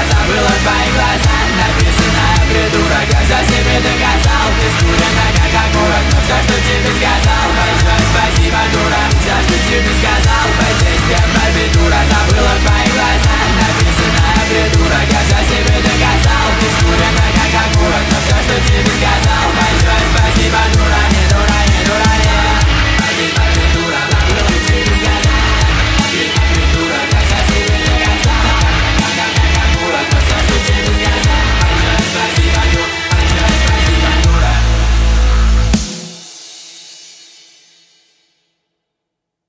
забыла твои глаза. Написанное придурок, я за себе доказал. Ты скуренная, как окурок, но все, что тебе сказал.